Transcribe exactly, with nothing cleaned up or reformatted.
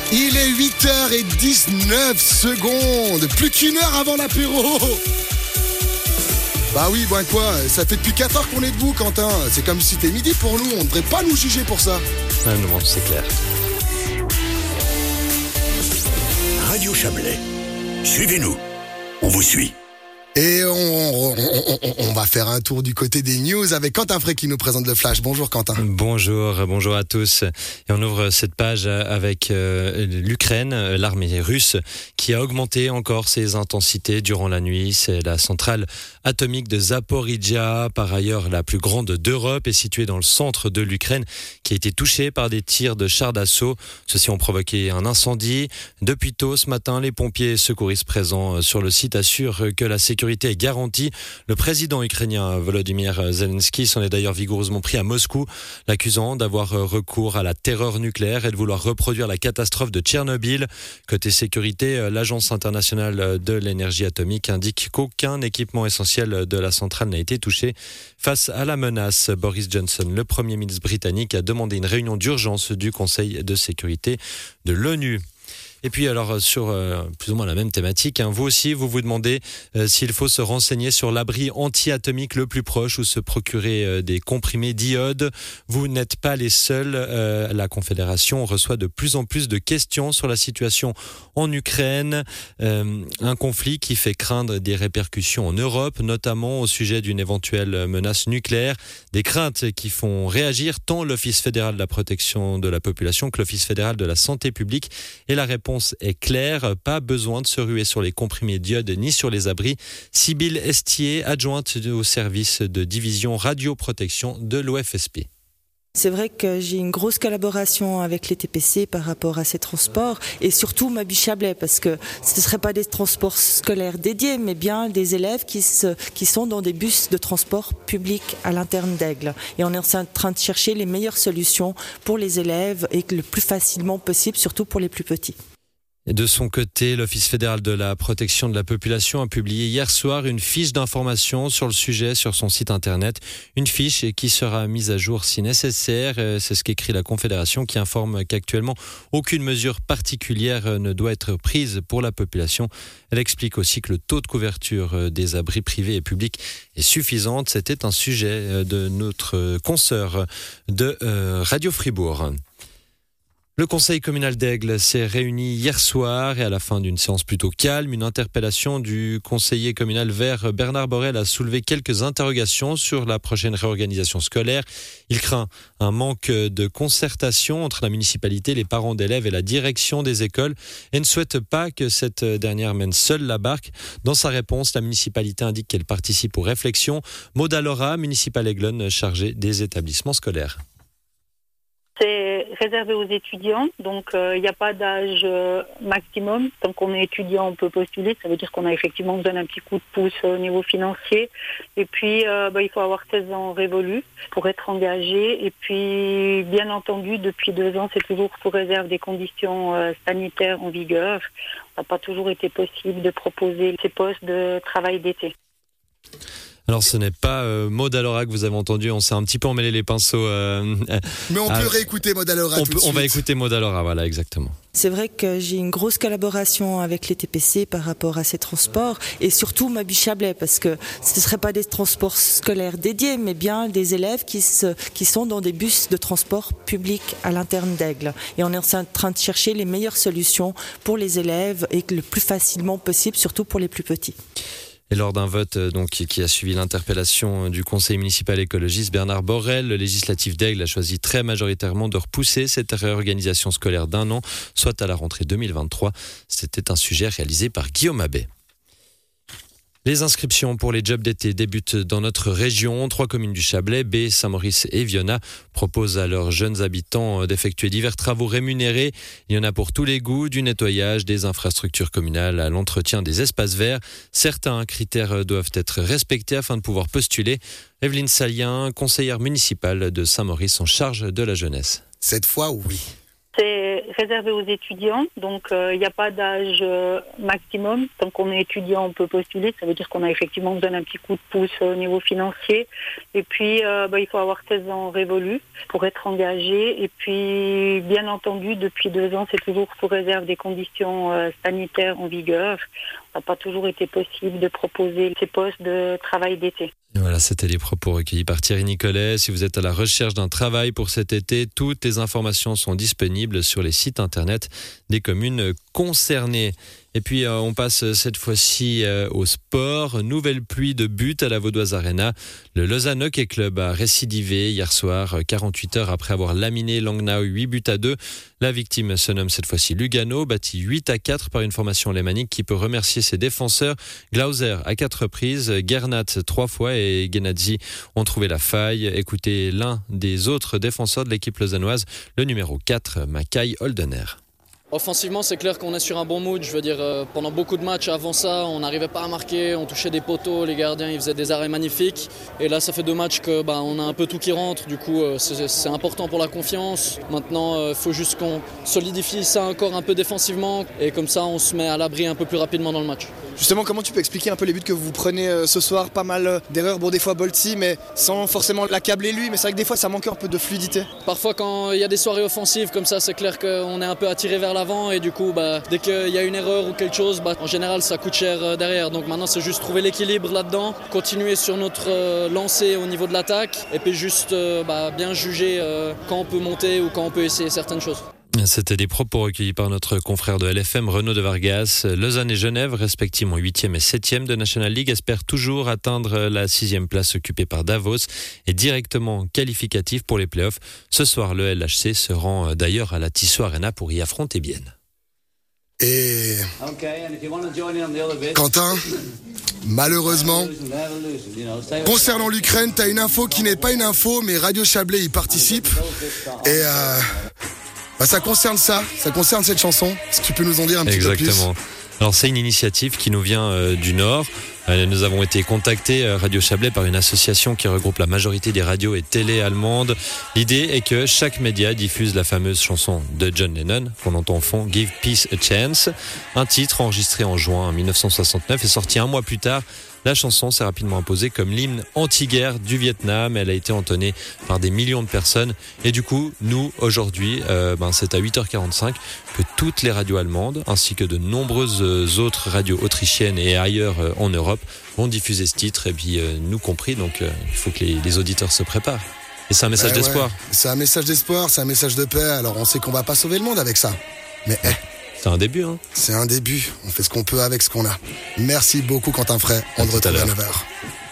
Il est huit heures dix-neuf secondes, plus qu'une heure avant l'apéro. Bah oui, ben quoi, ça fait depuis quatre heures qu'on est debout, Quentin. C'est comme si c'était midi pour nous, on ne devrait pas nous juger pour ça. Ah non, c'est clair. Radio Chablais, suivez-nous, on vous suit. Et on, on, on, on va faire un tour du côté des news avec Quentin Frey qui nous présente le Flash. Bonjour Quentin. Bonjour, bonjour à tous. Et on ouvre cette page avec euh, l'Ukraine, l'armée russe, qui a augmenté encore ses intensités durant la nuit. C'est la centrale atomique de Zaporizhzhia, par ailleurs la plus grande d'Europe, est située dans le centre de l'Ukraine, qui a été touchée par des tirs de chars d'assaut. Ceux-ci ont provoqué un incendie. Depuis tôt ce matin, les pompiers et secouristes présents sur le site assurent que la sécurité est garantie. Le président ukrainien Volodymyr Zelensky s'en est d'ailleurs vigoureusement pris à Moscou, l'accusant d'avoir recours à la terreur nucléaire et de vouloir reproduire la catastrophe de Tchernobyl. Côté sécurité, l'Agence internationale de l'énergie atomique indique qu'aucun équipement essentiel de la centrale n'a été touché. Face à la menace, Boris Johnson, le Premier ministre britannique, a demandé une réunion d'urgence du Conseil de sécurité de l'ONU. Et puis alors sur euh, plus ou moins la même thématique, hein, vous aussi vous vous demandez euh, s'il faut se renseigner sur l'abri anti-atomique le plus proche ou se procurer euh, des comprimés d'iode. Vous n'êtes pas les seuls. Euh, la Confédération reçoit de plus en plus de questions sur la situation en Ukraine, euh, un conflit qui fait craindre des répercussions en Europe, notamment au sujet d'une éventuelle menace nucléaire. Des craintes qui font réagir tant l'Office fédéral de la protection de la population que l'Office fédéral de la santé publique. Et la réponse est claire, pas besoin de se ruer sur les comprimés d'iode ni sur les abris. Sybille Estier, adjointe au service de division radioprotection de l'O F S P. C'est vrai que j'ai une grosse collaboration avec les T P C par rapport à ces transports et surtout Mabie Chablais parce que ce ne seraient pas des transports scolaires dédiés mais bien des élèves qui, se, qui sont dans des bus de transport public à l'interne d'Aigle. Et on est en train de chercher les meilleures solutions pour les élèves et le plus facilement possible, surtout pour les plus petits. Et de son côté, l'Office fédéral de la protection de la population a publié hier soir une fiche d'information sur le sujet sur son site internet. Une fiche qui sera mise à jour si nécessaire. C'est ce qu'écrit la Confédération qui informe qu'actuellement aucune mesure particulière ne doit être prise pour la population. Elle explique aussi que le taux de couverture des abris privés et publics est suffisant. C'était un sujet de notre consoeur de Radio Fribourg. Le conseil communal d'Aigle s'est réuni hier soir et à la fin d'une séance plutôt calme, une interpellation du conseiller communal vert Bernard Borel a soulevé quelques interrogations sur la prochaine réorganisation scolaire. Il craint un manque de concertation entre la municipalité, les parents d'élèves et la direction des écoles et ne souhaite pas que cette dernière mène seule la barque. Dans sa réponse, la municipalité indique qu'elle participe aux réflexions. Maud Allora, municipale aiglonne chargée des établissements scolaires. C'est réservé aux étudiants, donc il euh, n'y a pas d'âge euh, maximum. Tant qu'on est étudiant, on peut postuler. Ça veut dire qu'on a effectivement besoin d'un petit coup de pouce au niveau financier. Et puis, euh, bah, il faut avoir seize ans révolus pour être engagé. Et puis, bien entendu, depuis deux ans, c'est toujours sous réserve des conditions euh, sanitaires en vigueur. Ça n'a pas toujours été possible de proposer ces postes de travail d'été. Alors ce n'est pas euh, Maud Allora que vous avez entendu, on s'est un petit peu emmêlé les pinceaux. Euh, Mais on euh, peut réécouter Maud Allora on, tout peut, de suite. On va écouter Maud Allora, voilà, exactement. C'est vrai que j'ai une grosse collaboration avec les T P C par rapport à ces transports et surtout Mabie Chablais parce que ce ne seraient pas des transports scolaires dédiés mais bien des élèves qui, se, qui sont dans des bus de transport public à l'interne d'Aigle. Et on est en train de chercher les meilleures solutions pour les élèves et le plus facilement possible, surtout pour les plus petits. Et lors d'un vote donc, qui a suivi l'interpellation du conseil municipal écologiste Bernard Borel, le législatif d'Aigle a choisi très majoritairement de repousser cette réorganisation scolaire d'un an, soit à la rentrée deux mille vingt-trois. C'était un sujet réalisé par Guillaume Abbé. Les inscriptions pour les jobs d'été débutent dans notre région. Trois communes du Chablais, B, Saint-Maurice et Viona, proposent à leurs jeunes habitants d'effectuer divers travaux rémunérés. Il y en a pour tous les goûts, du nettoyage, des infrastructures communales à l'entretien des espaces verts. Certains critères doivent être respectés afin de pouvoir postuler. Evelyne Salien, conseillère municipale de Saint-Maurice en charge de la jeunesse. Cette fois, oui. C'est réservé aux étudiants, donc il euh, n'y a pas d'âge euh, maximum. Tant qu'on est étudiant, on peut postuler. Ça veut dire qu'on a effectivement besoin d'un petit coup de pouce au niveau financier. Et puis, euh, bah, il faut avoir seize ans révolus pour être engagé. Et puis, bien entendu, depuis deux ans, c'est toujours sous réserve des conditions euh, sanitaires en vigueur. Ça n'a pas toujours été possible de proposer ces postes de travail d'été. Voilà, c'était les propos recueillis par Thierry Nicolet. Si vous êtes à la recherche d'un travail pour cet été, toutes les informations sont disponibles sur les sites internet des communes concernées. Et puis, euh, on passe cette fois-ci euh, au sport. Nouvelle pluie de buts à la Vaudoise Arena. Le Lausanne Hockey Club a récidivé hier soir, quarante-huit heures après avoir laminé Langnau huit buts à deux. La victime se nomme cette fois-ci Lugano, battu huit à quatre par une formation lémanique qui peut remercier ses défenseurs. Glauser à quatre reprises, Gernat trois fois et Genadzi ont trouvé la faille. Écoutez l'un des autres défenseurs de l'équipe lausannoise, le numéro quatre, Mackay Holdener. Offensivement, c'est clair qu'on est sur un bon mood. Je veux dire, euh, pendant beaucoup de matchs avant ça, on n'arrivait pas à marquer, on touchait des poteaux, les gardiens ils faisaient des arrêts magnifiques. Et là, ça fait deux matchs que bah, on a un peu tout qui rentre. Du coup, euh, c'est, c'est important pour la confiance. Maintenant, il euh, faut juste qu'on solidifie ça encore un peu défensivement. Et comme ça, on se met à l'abri un peu plus rapidement dans le match. Justement, comment tu peux expliquer un peu les buts que vous prenez euh, ce soir? Pas mal euh, d'erreurs, bon des fois Bolti, mais sans forcément l'accabler lui. Mais c'est vrai que des fois, ça manque un peu de fluidité. Parfois, quand il y a des soirées offensives comme ça, c'est clair qu'on est un peu attiré vers l'avant. Et du coup, bah, dès qu'il y a une erreur ou quelque chose, bah, en général, ça coûte cher euh, derrière. Donc maintenant, c'est juste trouver l'équilibre là-dedans, continuer sur notre euh, lancée au niveau de l'attaque, et puis juste euh, bah, bien juger euh, quand on peut monter ou quand on peut essayer certaines choses. C'était des propos recueillis par notre confrère de L F M, Renaud de Vargas. Lausanne et Genève, respectivement huitième et septième de National League, espèrent toujours atteindre la sixième place occupée par Davos et directement qualificatif pour les playoffs. Ce soir, le L H C se rend d'ailleurs à la Tissot Arena pour y affronter Bienne. Et Quentin, malheureusement, concernant l'Ukraine, t'as une info qui n'est pas une info, mais Radio Chablais y participe. Et euh, bah ça concerne ça, ça concerne cette chanson. Est-ce que tu peux nous en dire un petit Exactement. peu plus ? Exactement. Alors c'est une initiative qui nous vient euh, du Nord. Euh, nous avons été contactés, euh, Radio Chablais, par une association qui regroupe la majorité des radios et télé allemandes. L'idée est que chaque média diffuse la fameuse chanson de John Lennon, qu'on entend au fond, Give Peace a Chance. Un titre enregistré en juin dix-neuf cent soixante-neuf et sorti un mois plus tard. La chanson s'est rapidement imposée comme l'hymne anti-guerre du Vietnam. Elle a été entonnée par des millions de personnes. Et du coup, nous, aujourd'hui, euh, ben, c'est à huit heures quarante-cinq que toutes les radios allemandes, ainsi que de nombreuses autres radios autrichiennes et ailleurs euh, en Europe, vont diffuser ce titre, et puis euh, nous compris. Donc, euh, il faut que les, les auditeurs se préparent. Et c'est un message ouais, d'espoir. Ouais. C'est un message d'espoir, c'est un message de paix. Alors, on sait qu'on va pas sauver le monde avec ça. Mais, eh. C'est un début, hein. C'est un début. On fait ce qu'on peut avec ce qu'on a. Merci beaucoup, Quentin Frey. On te retrouve à neuf heures.